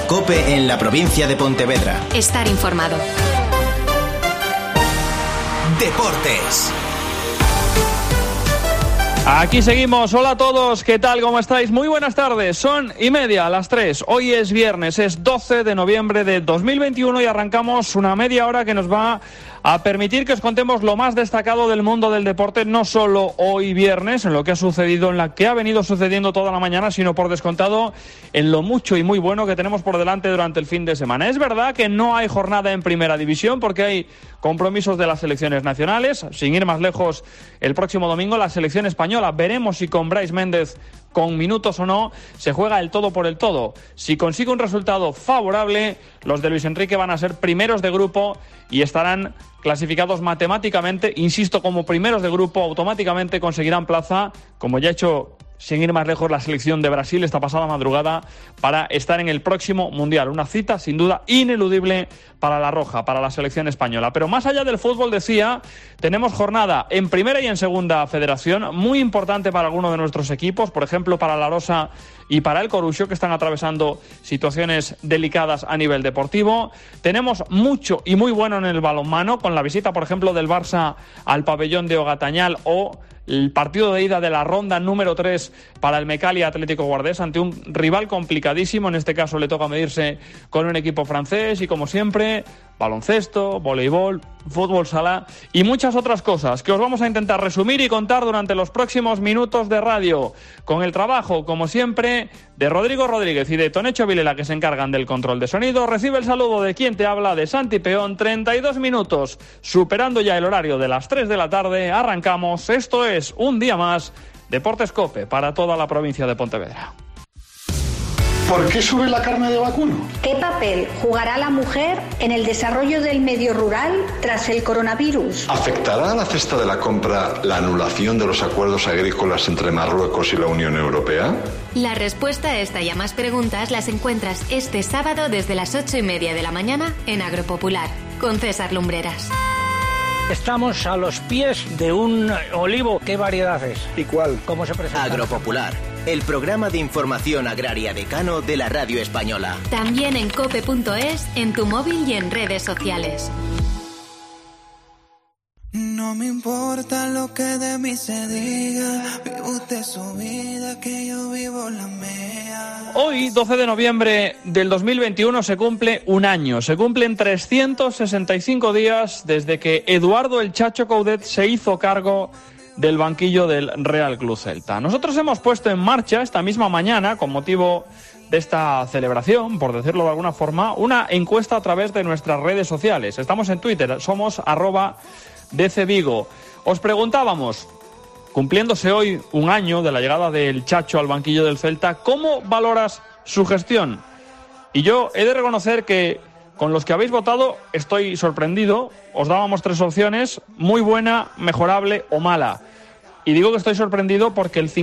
COPE en la provincia de Pontevedra. Estar informado. Deportes. Aquí seguimos. Hola a todos, ¿qué tal? ¿Cómo estáis? Muy buenas tardes, son 1:30, las 3. Hoy es viernes, es 12 de noviembre de 2021 y arrancamos una media hora que nos va a permitir que os contemos lo más destacado del mundo del deporte, no solo hoy viernes, en lo que ha sucedido, en la que ha venido sucediendo toda la mañana, sino por descontado en lo mucho y muy bueno que tenemos por delante durante el fin de semana. Es verdad que no hay jornada en Primera División porque hay compromisos de las selecciones nacionales. Sin ir más lejos, el próximo domingo la selección española, veremos si con Brais Méndez con minutos o no, se juega el todo por el todo. Si consigue un resultado favorable, los de Luis Enrique van a ser primeros de grupo y estarán clasificados matemáticamente, insisto, como primeros de grupo, automáticamente conseguirán plaza, como ya ha hecho sin ir más lejos la selección de Brasil esta pasada madrugada, para estar en el próximo Mundial. Una cita sin duda ineludible para la roja, para la selección española. Pero más allá del fútbol, decía, tenemos jornada en primera y en segunda federación, muy importante para algunos de nuestros equipos, por ejemplo para la Arosa y para el Coruxo, que están atravesando situaciones delicadas a nivel deportivo. Tenemos mucho y muy bueno en el balonmano, con la visita, por ejemplo, del Barça al pabellón de Ogatañal, o el partido de ida de la ronda número 3 para el Mecalia Atlético Guardés ante un rival complicadísimo. En este caso le toca medirse con un equipo francés y, como siempre, baloncesto, voleibol, fútbol sala y muchas otras cosas que os vamos a intentar resumir y contar durante los próximos minutos de radio, con el trabajo, como siempre, de Rodrigo Rodríguez y de Tonecho Vilela, que se encargan del control de sonido. Recibe el saludo de quien te habla, de Santi Peón. 32 minutos, superando ya el horario de las 3 de la tarde. Arrancamos. Esto es un día más Deportes COPE para toda la provincia de Pontevedra. ¿Por qué sube la carne de vacuno? ¿Qué papel jugará la mujer en el desarrollo del medio rural tras el coronavirus? ¿Afectará a la cesta de la compra la anulación de los acuerdos agrícolas entre Marruecos y la Unión Europea? La respuesta a esta y a más preguntas las encuentras este sábado desde las 8:30 de la mañana en Agropopular, con César Lumbreras. Estamos a los pies de un olivo. ¿Qué variedad es? ¿Y cuál? ¿Cómo se presenta? Agropopular, el programa de información agraria decano de la radio española. También en cope.es, en tu móvil y en redes sociales. No me importa lo que de mí se diga, vive usted su vida, que yo vivo la mía. Hoy, 12 de noviembre del 2021, se cumple un año. Se cumplen 365 días desde que Eduardo el Chacho Coudet se hizo cargo del banquillo del Real Club Celta. Nosotros hemos puesto en marcha esta misma mañana, con motivo de esta celebración, por decirlo de alguna forma, una encuesta a través de nuestras redes sociales. Estamos en Twitter, somos @DCVigo. Os preguntábamos, cumpliéndose hoy un año de la llegada del Chacho al banquillo del Celta, ¿cómo valoras su gestión? Y yo he de reconocer que con los que habéis votado estoy sorprendido. Os dábamos 3 opciones: muy buena, mejorable o mala. Y digo que estoy sorprendido porque el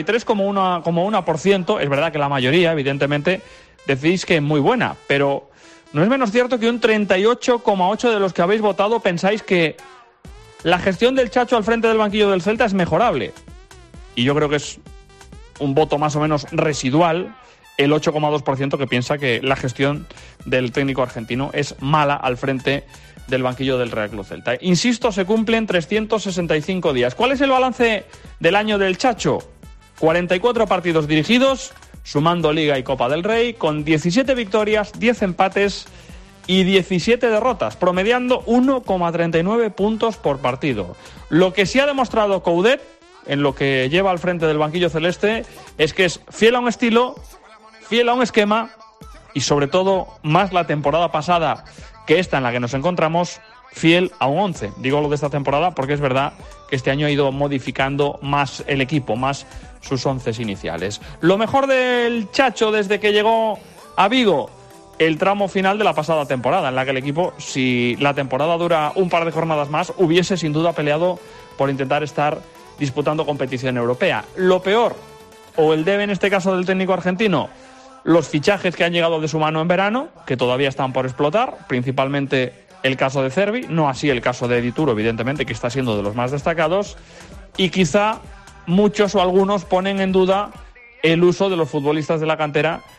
53,1%, es verdad que la mayoría, evidentemente, decís que es muy buena, pero no es menos cierto que un 38,8% de los que habéis votado pensáis que la gestión del Chacho al frente del banquillo del Celta es mejorable. Y yo creo que es un voto más o menos residual el 8,2% que piensa que la gestión del técnico argentino es mala al frente del banquillo del Real Club Celta. Insisto, se cumplen 365 días. ¿Cuál es el balance del año del Chacho? 44 partidos dirigidos, sumando Liga y Copa del Rey, con 17 victorias, 10 empates y 17 derrotas, promediando 1,39 puntos por partido. Lo que sí ha demostrado Coudet, en lo que lleva al frente del banquillo celeste, es que es fiel a un estilo, fiel a un esquema y, sobre todo, más la temporada pasada que esta en la que nos encontramos, fiel a un 11. Digo lo de esta temporada porque es verdad que este año ha ido modificando más el equipo, más sus 11 iniciales. Lo mejor del Chacho desde que llegó a Vigo: el tramo final de la pasada temporada, en la que el equipo, si la temporada dura un par de jornadas más, hubiese sin duda peleado por intentar estar disputando competición europea. Lo peor, o el debe en este caso del técnico argentino, los fichajes que han llegado de su mano en verano, que todavía están por explotar, principalmente el caso de Cervi, no así el caso de Dituro, evidentemente, que está siendo de los más destacados, y quizá muchos o algunos ponen en duda el uso de los futbolistas de la cantera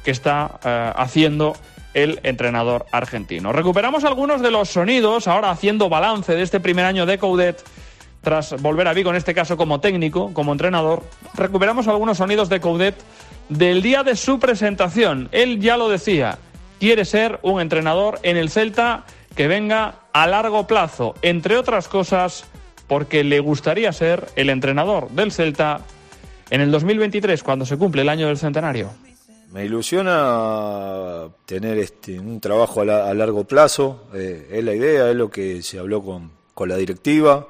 que está haciendo el entrenador argentino. Recuperamos algunos de los sonidos, ahora haciendo balance de este primer año de Coudet, tras volver a Vigo, en este caso como técnico, como entrenador. Recuperamos algunos sonidos de Coudet del día de su presentación. Él ya lo decía, quiere ser un entrenador en el Celta que venga a largo plazo, entre otras cosas porque le gustaría ser el entrenador del Celta en el 2023, cuando se cumple el año del centenario. Me ilusiona tener un trabajo a largo plazo, es la idea, es lo que se habló con la directiva.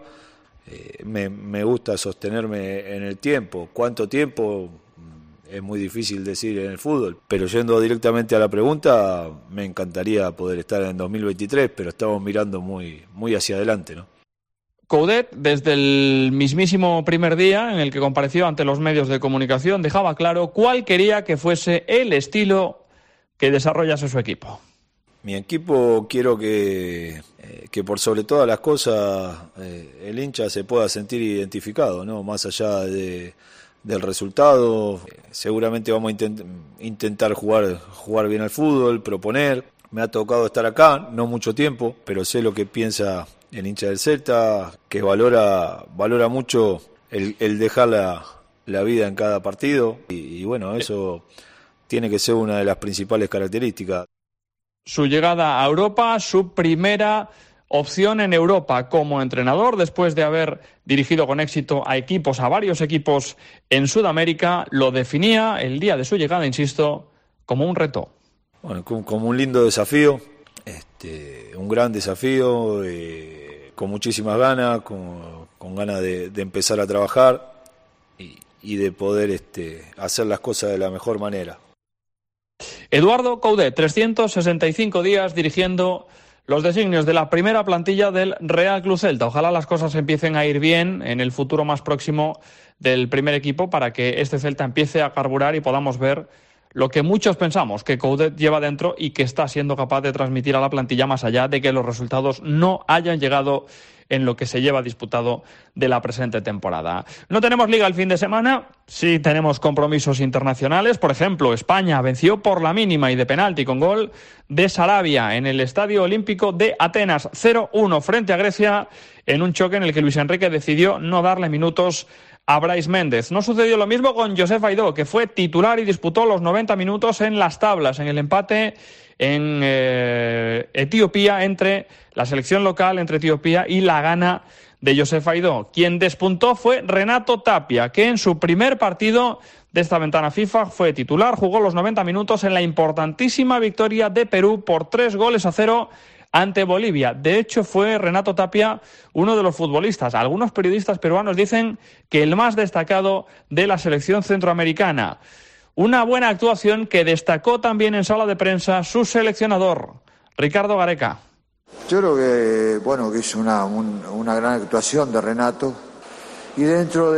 Me gusta sostenerme en el tiempo. ¿Cuánto tiempo? Es muy difícil decir en el fútbol, pero yendo directamente a la pregunta, me encantaría poder estar en 2023, pero estamos mirando muy, muy hacia adelante, ¿no? Coudet, desde el mismísimo primer día en el que compareció ante los medios de comunicación, dejaba claro cuál quería que fuese el estilo que desarrollase su equipo. Mi equipo quiero que por sobre todas las cosas el hincha se pueda sentir identificado, ¿no? Más allá del resultado, seguramente vamos a intentar jugar bien al fútbol, proponer. Me ha tocado estar acá, no mucho tiempo, pero sé lo que piensa el hincha del Celta, que valora mucho el dejar la vida en cada partido y bueno, eso tiene que ser una de las principales características. Su llegada a Europa, su primera opción en Europa como entrenador, después de haber dirigido con éxito a varios equipos en Sudamérica, lo definía el día de su llegada, insisto, como un reto. Bueno, como un lindo desafío, un gran desafío, con muchísimas ganas, con ganas de empezar a trabajar y de poder hacer las cosas de la mejor manera. Eduardo Coudet, 365 días dirigiendo los designios de la primera plantilla del Real Club Celta. Ojalá las cosas empiecen a ir bien en el futuro más próximo del primer equipo para que este Celta empiece a carburar y podamos ver lo que muchos pensamos que Coudet lleva dentro y que está siendo capaz de transmitir a la plantilla, más allá de que los resultados no hayan llegado en lo que se lleva disputado de la presente temporada. No tenemos liga el fin de semana, sí tenemos compromisos internacionales. Por ejemplo, España venció por la mínima y de penalti con gol de Sarabia en el Estadio Olímpico de Atenas, 0-1 frente a Grecia, en un choque en el que Luis Enrique decidió no darle minutos a Brais Méndez. No sucedió lo mismo con Joseph Aidó, que fue titular y disputó los 90 minutos en las tablas, en el empate en Etiopía, entre la selección local, entre Etiopía y la Ghana de Joseph Aidó. Quien despuntó fue Renato Tapia, que en su primer partido de esta ventana FIFA fue titular, jugó los 90 minutos en la importantísima victoria de Perú por 3-0 ante Bolivia. De hecho, fue Renato Tapia uno de los futbolistas. Algunos periodistas peruanos dicen que el más destacado de la selección centroamericana. Una buena actuación que destacó también en sala de prensa su seleccionador, Ricardo Gareca. Yo creo que es una gran actuación de Renato. Y dentro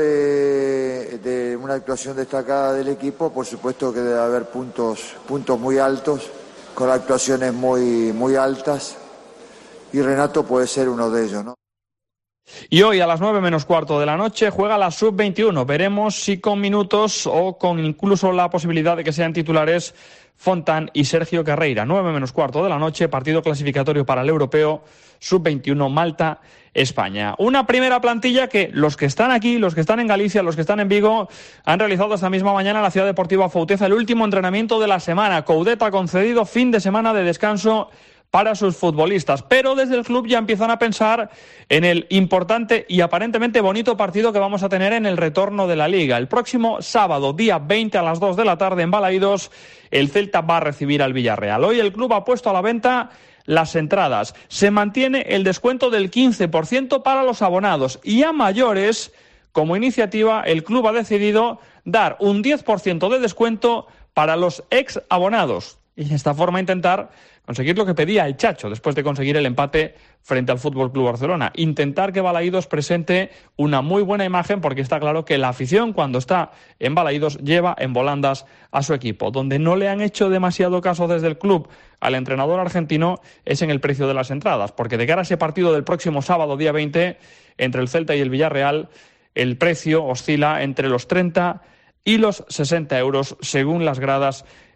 de una actuación destacada del equipo, por supuesto que debe haber puntos muy altos, con actuaciones muy altas. Y Renato puede ser uno de ellos, ¿no? Y hoy a las 9:15 de la noche juega la Sub-21. Veremos si con minutos o con incluso la posibilidad de que sean titulares Fontán y Sergio Carreira. 9:15 de la noche, partido clasificatorio para el Europeo Sub-21 Malta, España. Una primera plantilla que los que están aquí, los que están en Galicia, los que están en Vigo, han realizado esta misma mañana en la Ciudad Deportiva Fauteza el último entrenamiento de la semana. Coudet ha concedido fin de semana de descanso para sus futbolistas, pero desde el club ya empiezan a pensar en el importante y aparentemente bonito partido que vamos a tener en el retorno de la Liga. El próximo sábado, día 20 a las 2 de la tarde en Balaídos, el Celta va a recibir al Villarreal. Hoy el club ha puesto a la venta las entradas. Se mantiene el descuento del 15% para los abonados y a mayores, como iniciativa, el club ha decidido dar un 10% de descuento para los ex abonados y de esta forma intentar conseguir lo que pedía el Chacho después de conseguir el empate frente al Fútbol Club Barcelona. Intentar que Balaídos presente una muy buena imagen, porque está claro que la afición, cuando está en Balaídos, lleva en volandas a su equipo. Donde no le han hecho demasiado caso desde el club al entrenador argentino es en el precio de las entradas, porque de cara a ese partido del próximo sábado, día 20, entre el Celta y el Villarreal, el precio oscila entre los 30 y los 60 euros según las gradas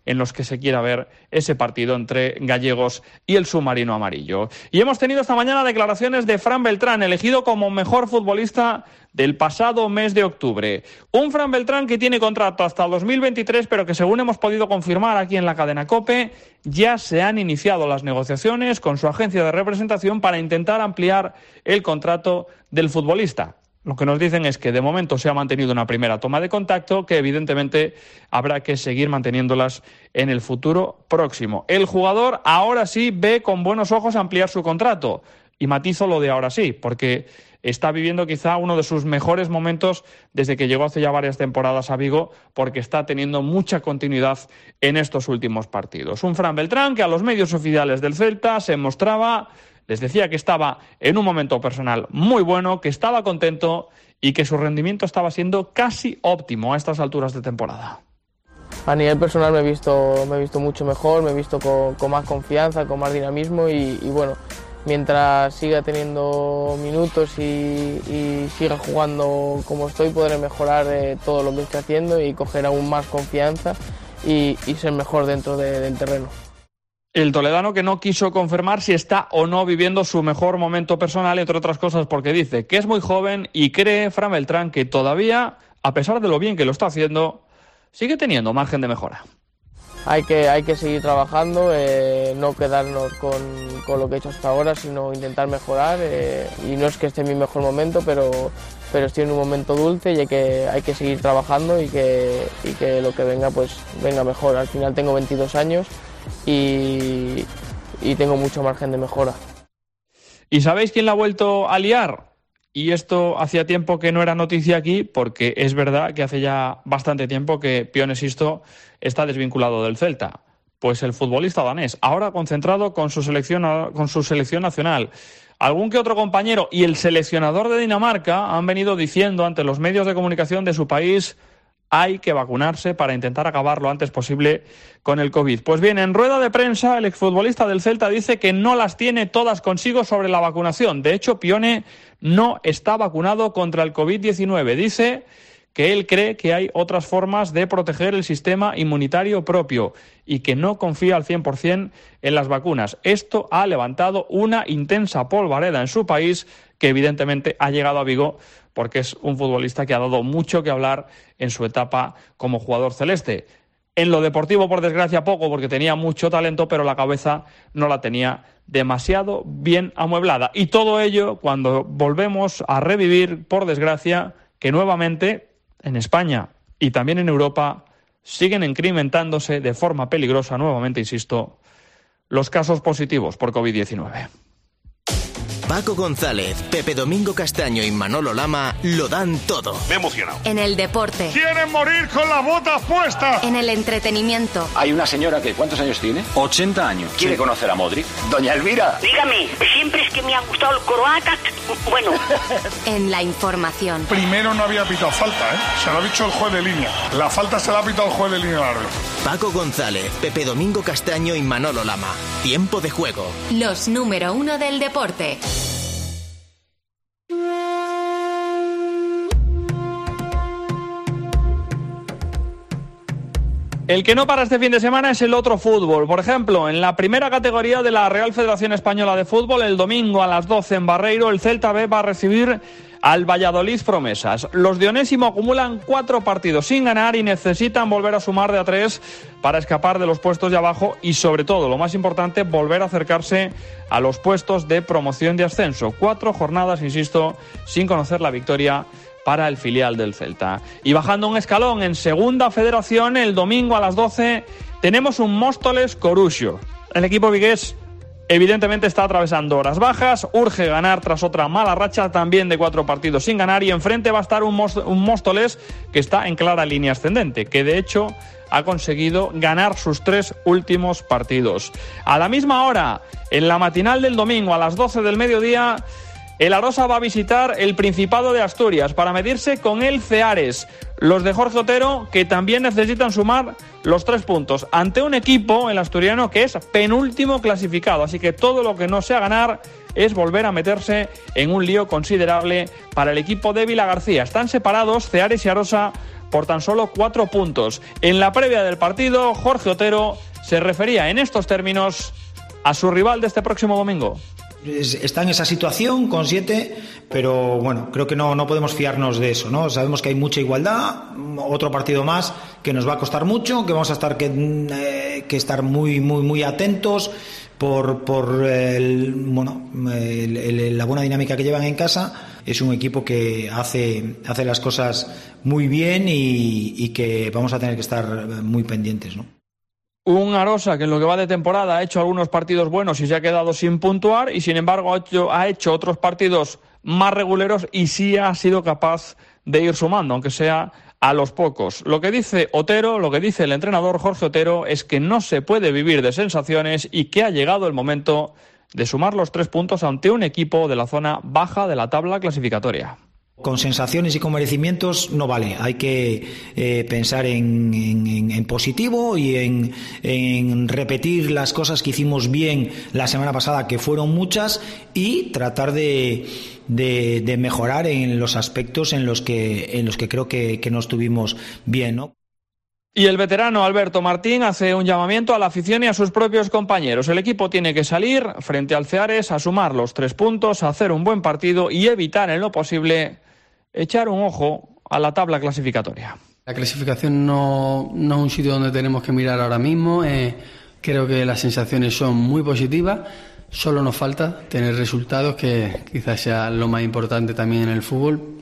en los que se quiera ver ese partido entre gallegos y el submarino amarillo. Y hemos tenido esta mañana declaraciones de Fran Beltrán, elegido como mejor futbolista del pasado mes de octubre. Un Fran Beltrán que tiene contrato hasta 2023, pero que, según hemos podido confirmar aquí en la cadena COPE, ya se han iniciado las negociaciones con su agencia de representación para intentar ampliar el contrato del futbolista. Lo que nos dicen es que de momento se ha mantenido una primera toma de contacto, que evidentemente habrá que seguir manteniéndolas en el futuro próximo. El jugador ahora sí ve con buenos ojos ampliar su contrato. Y matizo lo de ahora sí, porque está viviendo quizá uno de sus mejores momentos desde que llegó hace ya varias temporadas a Vigo, porque está teniendo mucha continuidad en estos últimos partidos. Un Fran Beltrán que a los medios oficiales del Celta se mostraba, les decía que estaba en un momento personal muy bueno, que estaba contento y que su rendimiento estaba siendo casi óptimo a estas alturas de temporada. A nivel personal me he visto mucho mejor, me he visto con más confianza, con más dinamismo y bueno, mientras siga teniendo minutos y siga jugando como estoy, podré mejorar todo lo que estoy haciendo y coger aún más confianza y ser mejor dentro del terreno. El toledano que no quiso confirmar si está o no viviendo su mejor momento personal, entre otras cosas porque dice que es muy joven y cree, Fran Beltrán, que todavía, a pesar de lo bien que lo está haciendo, sigue teniendo margen de mejora. Hay que seguir trabajando, no quedarnos con lo que he hecho hasta ahora, sino intentar mejorar. Y no es que esté en mi mejor momento, pero estoy en un momento dulce y hay que seguir trabajando y que lo que venga, pues venga mejor. Al final tengo 22 años y tengo mucho margen de mejora. ¿Y sabéis quién la ha vuelto a liar? Y esto hacía tiempo que no era noticia aquí, porque es verdad que hace ya bastante tiempo que Pione Sisto está desvinculado del Celta. Pues el futbolista danés, ahora concentrado con su selección nacional. Algún que otro compañero y el seleccionador de Dinamarca han venido diciendo ante los medios de comunicación de su país: hay que vacunarse para intentar acabar lo antes posible con el COVID. Pues bien, en rueda de prensa, el exfutbolista del Celta dice que no las tiene todas consigo sobre la vacunación. De hecho, Pione no está vacunado contra el COVID-19. Dice que él cree que hay otras formas de proteger el sistema inmunitario propio y que no confía al 100% en las vacunas. Esto ha levantado una intensa polvareda en su país, que evidentemente ha llegado a Vigo porque es un futbolista que ha dado mucho que hablar en su etapa como jugador celeste. En lo deportivo, por desgracia, poco, porque tenía mucho talento, pero la cabeza no la tenía demasiado bien amueblada. Y todo ello cuando volvemos a revivir, por desgracia, que nuevamente en España y también en Europa siguen incrementándose de forma peligrosa, nuevamente insisto, los casos positivos por COVID-19. Paco González, Pepe Domingo Castaño y Manolo Lama lo dan todo. Me he emocionado. En el deporte. ¡Quieren morir con las botas puestas! En el entretenimiento. Hay una señora que, ¿cuántos años tiene? 80 años. ¿Quiere conocer a Modric? Doña Elvira. Dígame, siempre es que me ha gustado el croata. Bueno. En la información. Primero no había pitado falta, ¿eh? Se lo ha dicho el juez de línea. La falta se la ha pitado el juez de línea larga. Paco González, Pepe Domingo Castaño y Manolo Lama. Tiempo de juego. Los número 1 del deporte. El que no para este fin de semana es el otro fútbol. Por ejemplo, en la primera categoría de la Real Federación Española de Fútbol, el domingo a las 12 en Barreiro, el Celta B va a recibir al Valladolid Promesas. Los de Onésimo acumulan 4 partidos sin ganar y necesitan volver a sumar de a 3 para escapar de los puestos de abajo y, sobre todo, lo más importante, volver a acercarse a los puestos de promoción y ascenso. 4 jornadas, insisto, sin conocer la victoria para el filial del Celta. Y bajando un escalón en Segunda Federación, el domingo a las 12 tenemos un Móstoles-Coruxo. El equipo vigués evidentemente está atravesando horas bajas, urge ganar tras otra mala racha también de 4 partidos sin ganar, y enfrente va a estar un Móstoles que está en clara línea ascendente, que de hecho ha conseguido ganar sus 3 últimos partidos. A la misma hora, en la matinal del domingo a las 12 del mediodía, el Arosa va a visitar el Principado de Asturias para medirse con el Ceares. Los de Jorge Otero, que también necesitan sumar los 3 puntos ante un equipo, el asturiano, que es penúltimo clasificado. Así que todo lo que no sea ganar es volver a meterse en un lío considerable para el equipo de Vilagarcía. Están separados Ceares y Arosa por tan solo 4 puntos. En la previa del partido, Jorge Otero se refería en estos términos a su rival de este próximo domingo. Está en esa situación con 7, pero bueno, creo que no podemos fiarnos de eso, ¿no? Sabemos que hay mucha igualdad, otro partido más que nos va a costar mucho, que vamos a estar que estar muy atentos por la buena dinámica que llevan en casa. Es un equipo que hace las cosas muy bien y que vamos a tener que estar muy pendientes, ¿no? Un Arosa que en lo que va de temporada ha hecho algunos partidos buenos y se ha quedado sin puntuar, y sin embargo ha hecho otros partidos más reguleros y sí ha sido capaz de ir sumando, aunque sea a los pocos. Lo que dice Otero, lo que dice el entrenador Jorge Otero, es que no se puede vivir de sensaciones y que ha llegado el momento de sumar los 3 puntos ante un equipo de la zona baja de la tabla clasificatoria. Con sensaciones y con merecimientos no vale, hay que pensar en positivo y en repetir las cosas que hicimos bien la semana pasada, que fueron muchas, y tratar de mejorar en los aspectos en los que creo que no estuvimos bien, ¿no? Y el veterano Alberto Martín hace un llamamiento a la afición y a sus propios compañeros. El equipo tiene que salir frente al Ceares a sumar los 3 puntos, a hacer un buen partido y evitar en lo posible echar un ojo a la tabla clasificatoria. La clasificación no es un sitio donde tenemos que mirar ahora mismo. Creo que las sensaciones son muy positivas. Solo nos falta tener resultados, que quizás sea lo más importante también en el fútbol.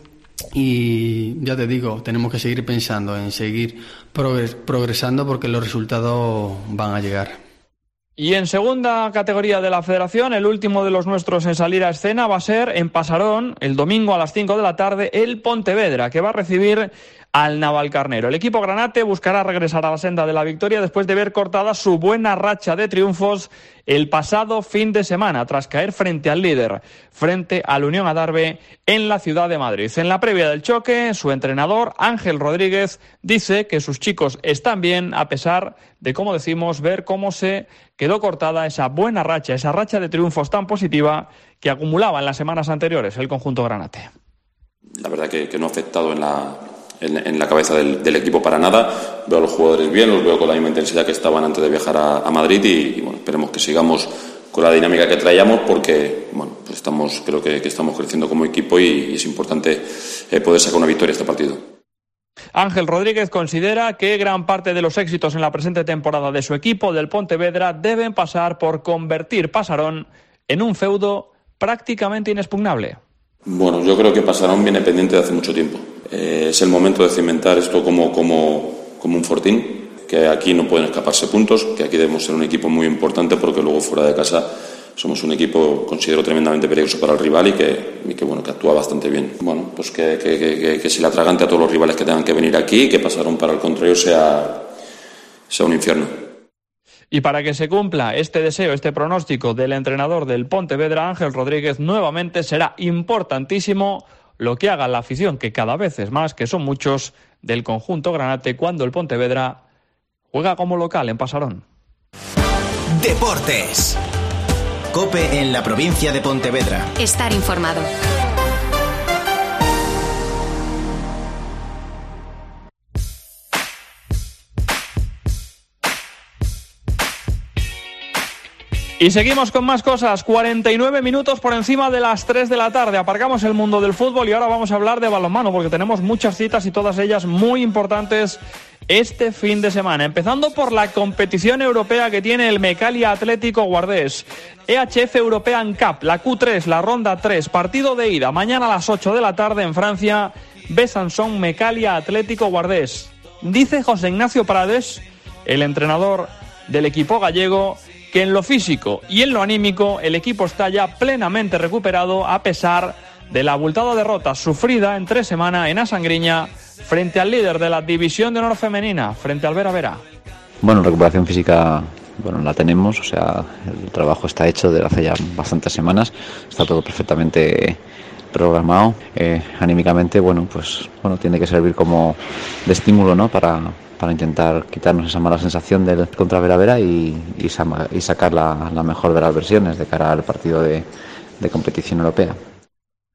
Y ya te digo, tenemos que seguir pensando en seguir progresando, porque los resultados van a llegar. Y en segunda categoría de la Federación, el último de los nuestros en salir a escena va a ser en Pasarón, el domingo a las 5 de la tarde, el Pontevedra, que va a recibir al Navalcarnero. El equipo granate buscará regresar a la senda de la victoria después de ver cortada su buena racha de triunfos el pasado fin de semana, tras caer frente al líder, frente al Unión Adarve en la ciudad de Madrid. En la previa del choque, su entrenador, Ángel Rodríguez, dice que sus chicos están bien, a pesar de, como decimos, ver cómo se quedó cortada esa buena racha, esa racha de triunfos tan positiva que acumulaba en las semanas anteriores el conjunto granate. La verdad que no ha afectado en la cabeza del equipo para nada. Veo a los jugadores bien, los veo con la misma intensidad que estaban antes de viajar a Madrid y bueno, esperemos que sigamos con la dinámica que traíamos, porque bueno, pues creo que estamos creciendo como equipo y es importante poder sacar una victoria este partido. Ángel Rodríguez considera que gran parte de los éxitos en la presente temporada de su equipo, del Pontevedra, deben pasar por convertir Pasarón en un feudo prácticamente inexpugnable. Bueno, yo creo que Pasarón viene pendiente de hace mucho tiempo. Es el momento de cimentar esto como un fortín, que aquí no pueden escaparse puntos, que aquí debemos ser un equipo muy importante, porque luego fuera de casa somos un equipo, considero, tremendamente peligroso para el rival y que actúa bastante bien. Bueno, pues que se le atragante a todos los rivales que tengan que venir aquí y que Pasarón, para el contrario, sea un infierno. Y para que se cumpla este deseo, este pronóstico del entrenador del Pontevedra, Ángel Rodríguez, nuevamente será importantísimo lo que haga la afición, que cada vez es más, que son muchos, del conjunto granate, cuando el Pontevedra juega como local en Pasarón. Deportes. COPE en la provincia de Pontevedra. Estar informado. Y seguimos con más cosas. 49 minutos por encima de las 3 de la tarde. Aparcamos el mundo del fútbol y ahora vamos a hablar de balonmano, porque tenemos muchas citas y todas ellas muy importantes este fin de semana. Empezando por la competición europea que tiene el Mecalia Atlético Guardés. EHF European Cup, la Q3, la ronda 3, partido de ida. Mañana a las 8 de la tarde en Francia, Besançon Mecalia Atlético Guardés. Dice José Ignacio Prades, el entrenador del equipo gallego, que en lo físico y en lo anímico el equipo está ya plenamente recuperado, a pesar de la abultada derrota sufrida entre semana en Asangriña frente al líder de la División de Honor Femenina, frente al Vera Vera. Bueno, recuperación física, la tenemos, o sea, el trabajo está hecho desde hace ya bastantes semanas, está todo perfectamente programado. Anímicamente, tiene que servir como de estímulo, ¿no?, para intentar quitarnos esa mala sensación del contra Vera Vera y sacar la mejor de las versiones de cara al partido de competición europea.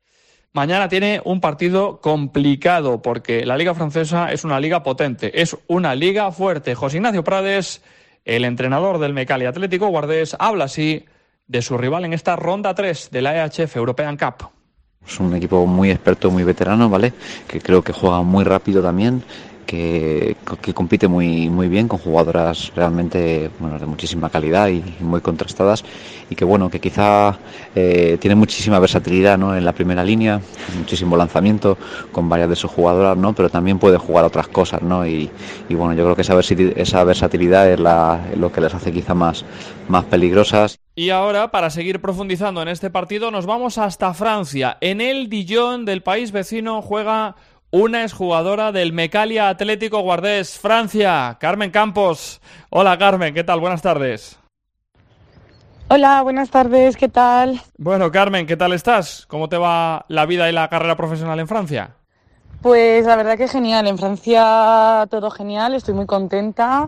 Mañana tiene un partido complicado porque la Liga Francesa es una liga potente, es una liga fuerte. José Ignacio Prades, el entrenador del Meccalia Atlético Guardés, habla así de su rival en esta ronda 3 de la EHF European Cup. Es un equipo muy experto, muy veterano, ¿vale? Que creo que juega muy rápido también, que compite muy bien con jugadoras realmente de muchísima calidad y muy contrastadas, y que quizá tiene muchísima versatilidad, ¿no? En la primera línea, muchísimo lanzamiento con varias de sus jugadoras, ¿no? Pero también puede jugar otras cosas, ¿no? Y yo creo que esa versatilidad es lo que les hace quizá más peligrosas. Y ahora, para seguir profundizando en este partido, nos vamos hasta Francia. En el Dijon del país vecino juega una exjugadora del Meccalia Atlético Guardés, Francia, Carmen Campos. Hola, Carmen, ¿qué tal? Buenas tardes. Hola, buenas tardes, ¿qué tal? Bueno, Carmen, ¿qué tal estás? ¿Cómo te va la vida y la carrera profesional en Francia? Pues la verdad que genial, en Francia todo genial, estoy muy contenta.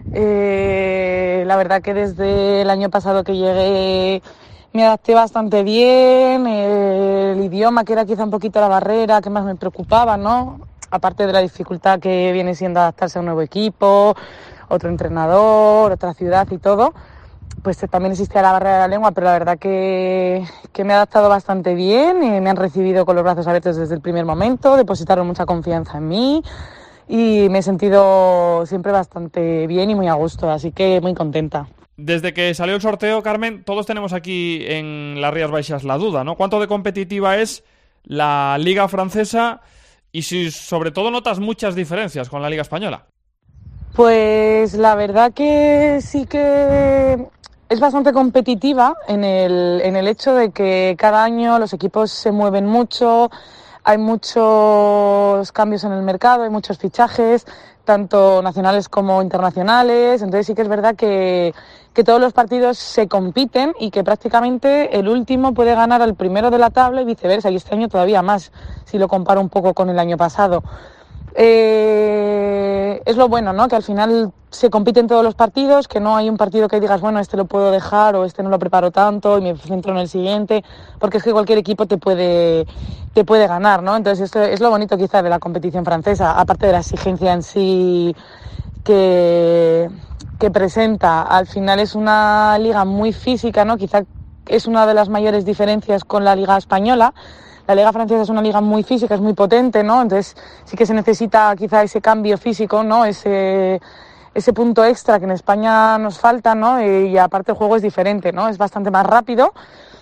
La verdad que desde el año pasado que llegué me adapté bastante bien, el idioma, que era quizá un poquito la barrera que más me preocupaba, ¿no? Aparte de la dificultad que viene siendo adaptarse a un nuevo equipo, otro entrenador, otra ciudad y todo, pues también existía la barrera de la lengua, pero la verdad que me he adaptado bastante bien, me han recibido con los brazos abiertos desde el primer momento, depositaron mucha confianza en mí y me he sentido siempre bastante bien y muy a gusto, así que muy contenta. Desde que salió el sorteo, Carmen, todos tenemos aquí en las Rías Baixas la duda, ¿no? ¿Cuánto de competitiva es la Liga Francesa y si sobre todo notas muchas diferencias con la Liga Española? Pues la verdad que sí que es bastante competitiva en el hecho de que cada año los equipos se mueven mucho, hay muchos cambios en el mercado, hay muchos fichajes, tanto nacionales como internacionales, entonces sí que es verdad que todos los partidos se compiten y que prácticamente el último puede ganar al primero de la tabla y viceversa, y este año todavía más, si lo comparo un poco con el año pasado. Es lo bueno, ¿no? Que al final se compiten todos los partidos, que no hay un partido que digas, bueno, este lo puedo dejar o este no lo preparo tanto y me centro en el siguiente, porque es que cualquier equipo te puede ganar, ¿no? Entonces esto es lo bonito quizá de la competición francesa, aparte de la exigencia en sí que presenta. Al final es una liga muy física, ¿no? Quizá es una de las mayores diferencias con la liga española. La liga francesa es una liga muy física, es muy potente, ¿no? Entonces sí que se necesita quizá ese cambio físico, ¿no? Ese punto extra que en España nos falta, ¿no? Y aparte el juego es diferente, ¿no? Es bastante más rápido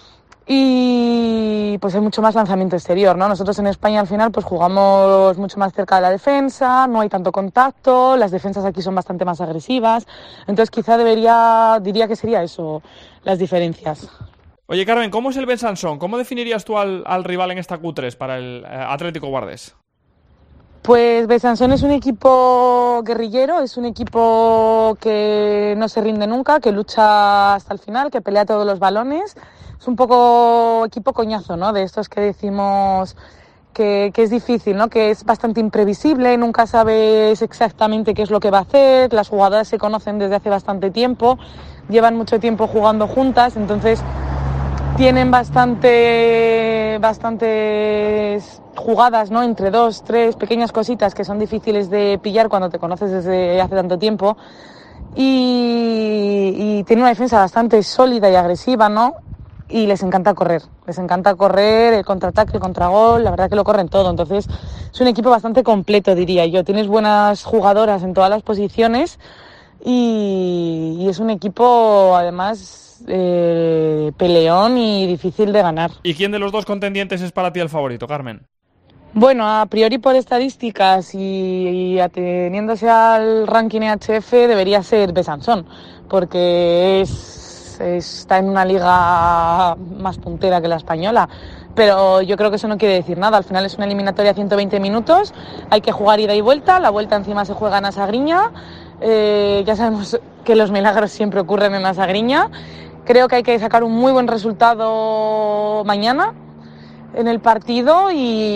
y pues hay mucho más lanzamiento exterior, ¿no? Nosotros en España al final pues jugamos mucho más cerca de la defensa, no hay tanto contacto, las defensas aquí son bastante más agresivas, entonces quizá diría que sería eso, las diferencias. Oye, Carmen, ¿cómo es el Besançon? ¿Cómo definirías tú al rival en esta Q3 para el Atlético Guardés? Pues Besançon es un equipo guerrillero, es un equipo que no se rinde nunca, que lucha hasta el final, que pelea todos los balones. Es un poco equipo coñazo, ¿no? De estos que decimos que es difícil, ¿no? Que es bastante imprevisible, nunca sabes exactamente qué es lo que va a hacer, las jugadoras se conocen desde hace bastante tiempo, llevan mucho tiempo jugando juntas, entonces tienen bastantes jugadas, ¿no? Entre 2, 3 pequeñas cositas que son difíciles de pillar cuando te conoces desde hace tanto tiempo. Y tiene una defensa bastante sólida y agresiva, ¿no? Y les encanta correr, el contraataque, el contragol, la verdad que lo corren todo. Entonces es un equipo bastante completo, diría yo. Tienes buenas jugadoras en todas las posiciones y es un equipo, además, peleón y difícil de ganar. ¿Y quién de los dos contendientes es para ti el favorito, Carmen? Bueno, a priori por estadísticas y ateniéndose al ranking EHF debería ser Besançon, porque está en una liga más puntera que la española, pero yo creo que eso no quiere decir nada. Al final es una eliminatoria a 120 minutos, hay que jugar ida y vuelta, la vuelta encima se juega en Asagriña, ya sabemos que los milagros siempre ocurren en Asagriña. Creo que hay que sacar un muy buen resultado mañana en el partido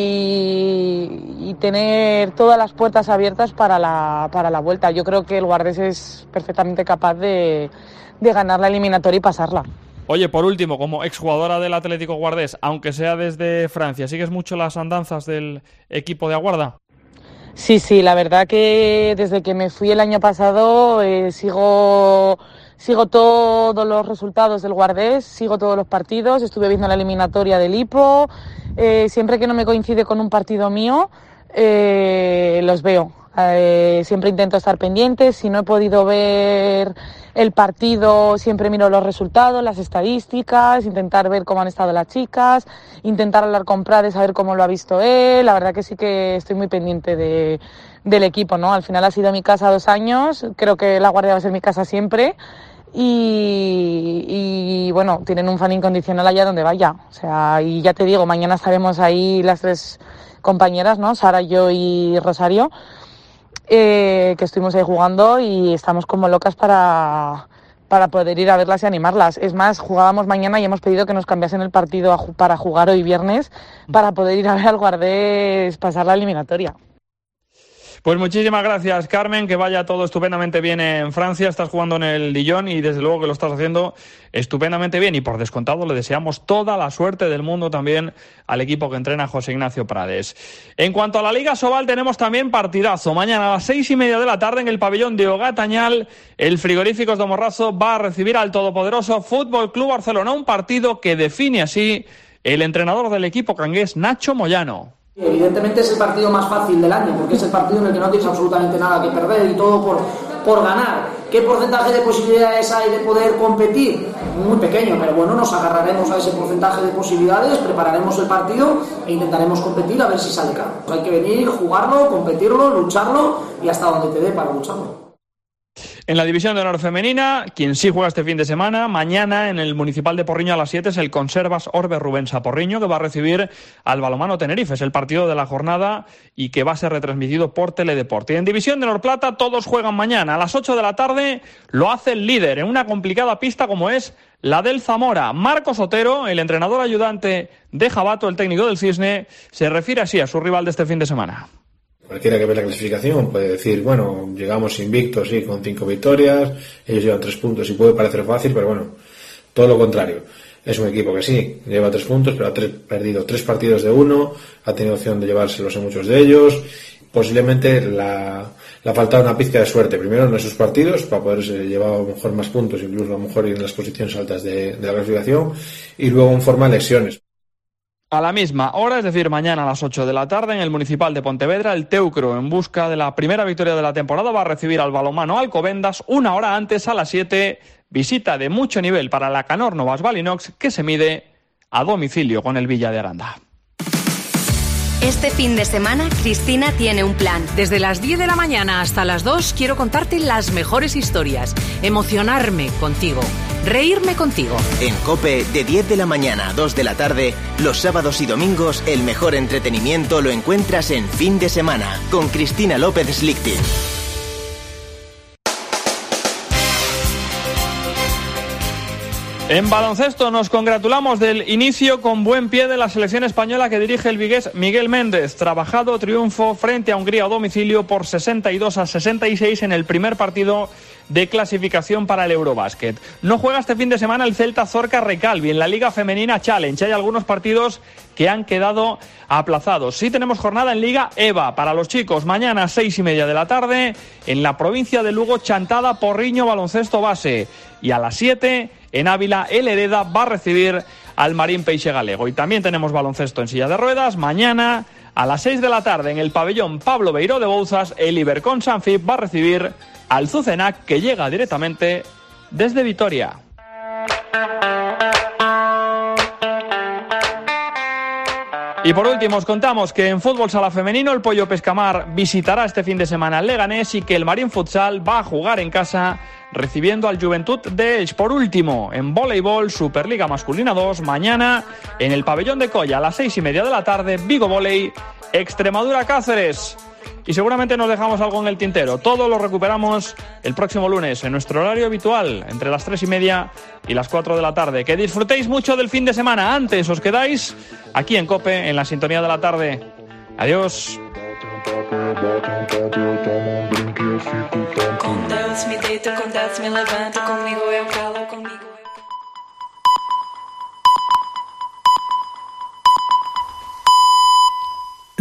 y tener todas las puertas abiertas para la vuelta. Yo creo que el Guardés es perfectamente capaz de ganar la eliminatoria y pasarla. Oye, por último, como exjugadora del Atlético Guardés, aunque sea desde Francia, ¿sigues mucho las andanzas del equipo de Aguarda? Sí, la verdad que desde que me fui el año pasado sigo todos los resultados del Guardés, sigo todos los partidos, estuve viendo la eliminatoria del IPO, siempre que no me coincide con un partido mío, los veo. Siempre intento estar pendiente, si no he podido ver el partido siempre miro los resultados, las estadísticas, intentar ver cómo han estado las chicas, intentar hablar con Prades, saber cómo lo ha visto él. La verdad que sí que estoy muy pendiente del equipo, ¿no? Al final ha sido mi casa 2 años, creo que La Guardia va a ser mi casa siempre y bueno, tienen un fan incondicional allá donde vaya. O sea, y ya te digo, mañana estaremos ahí las 3 compañeras, ¿no? Sara, yo y Rosario, que estuvimos ahí jugando y estamos como locas para poder ir a verlas y animarlas. Es más, jugábamos mañana y hemos pedido que nos cambiasen el partido para jugar hoy viernes para poder ir a ver al Guardés pasar la eliminatoria. Pues muchísimas gracias, Carmen, que vaya todo estupendamente bien en Francia. Estás jugando en el Dijon y desde luego que lo estás haciendo estupendamente bien y por descontado le deseamos toda la suerte del mundo también al equipo que entrena José Ignacio Prades. En cuanto a la Liga Sobal tenemos también partidazo. Mañana a las 6:30 de la tarde en el pabellón de Ogatañal el Frigoríficos de Morrazo va a recibir al todopoderoso Fútbol Club Barcelona, un partido que define así el entrenador del equipo cangués, Nacho Moyano. Evidentemente es el partido más fácil del año, porque es el partido en el que no tienes absolutamente nada que perder y todo por ganar. ¿Qué porcentaje de posibilidades hay de poder competir? Muy pequeño, pero bueno, nos agarraremos a ese porcentaje de posibilidades, prepararemos el partido e intentaremos competir a ver si sale caro. Hay que venir, jugarlo, competirlo, lucharlo y hasta donde te dé para lucharlo. En la División de Honor Femenina, quien sí juega este fin de semana, mañana en el Municipal de Porriño a las 7 es el Conservas Orbe Rubensa Porriño, que va a recibir al Balonmano Tenerife. Es el partido de la jornada y que va a ser retransmitido por Teledeporte. Y en División de Honor Plata todos juegan mañana. A las 8 de la tarde lo hace el líder en una complicada pista como es la del Zamora. Marcos Otero, el entrenador ayudante de Jabato, el técnico del Cisne, se refiere así a su rival de este fin de semana. Cualquiera que ve la clasificación puede decir, bueno, llegamos invictos, sí, con 5 victorias, ellos llevan 3 puntos y puede parecer fácil, pero bueno, todo lo contrario. Es un equipo que sí, lleva 3 puntos, pero ha perdido 3 partidos de 1, ha tenido opción de llevárselos en muchos de ellos. Posiblemente le ha faltado una pizca de suerte, primero en esos partidos, para poder llevar a lo mejor más puntos, incluso a lo mejor ir en las posiciones altas de la clasificación, y luego en forma de lesiones. A la misma hora, es decir, mañana a las 8 de la tarde, en el Municipal de Pontevedra, el Teucro, en busca de la primera victoria de la temporada, va a recibir al balonmano Alcobendas. 1 hora antes, a las 7, visita de mucho nivel para la Canor Novas Valinox, que se mide a domicilio con el Villa de Aranda. Este fin de semana, Cristina tiene un plan. Desde las 10 de la mañana hasta las 2 quiero contarte las mejores historias, emocionarme contigo, reírme contigo. En COPE, de 10 de la mañana a 2 de la tarde, los sábados y domingos, el mejor entretenimiento lo encuentras en Fin de Semana, con Cristina López Slichting. En baloncesto nos congratulamos del inicio con buen pie de la selección española que dirige el vigués Miguel Méndez. Trabajado triunfo frente a Hungría a domicilio por 62-66 en el primer partido de clasificación para el Eurobásquet. No juega este fin de semana el Celta Zorca Recalvi en la Liga Femenina Challenge. Hay algunos partidos que han quedado aplazados. Sí tenemos jornada en Liga EVA para los chicos. Mañana 6:30 de la tarde en la provincia de Lugo, Chantada Porriño Baloncesto Base. Y a las 7 en Ávila, el Hereda va a recibir al Marín Peixe Galego. Y también tenemos baloncesto en silla de ruedas. Mañana a las 6 de la tarde en el pabellón Pablo Beiró de Bouzas, el Ibercon Sanfib va a recibir al Zucenac, que llega directamente desde Vitoria. Y por último os contamos que en fútbol sala femenino el Pollo Pescamar visitará este fin de semana al Leganés y que el Marín Futsal va a jugar en casa recibiendo al Juventud de Elche. Por último, en voleibol, Superliga Masculina 2, mañana en el pabellón de Colla a las 6:30 de la tarde, Vigo Voley, Extremadura Cáceres. Y seguramente nos dejamos algo en el tintero. Todo lo recuperamos el próximo lunes en nuestro horario habitual, entre las 3:30 y las 4 de la tarde. Que disfrutéis mucho del fin de semana. Antes os quedáis aquí en COPE, en la sintonía de la tarde. Adiós. Com Deus me deito, com Deus me levanto, comigo eu calo, comigo.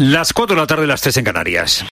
Las 4 de la tarde, las 3 en Canarias.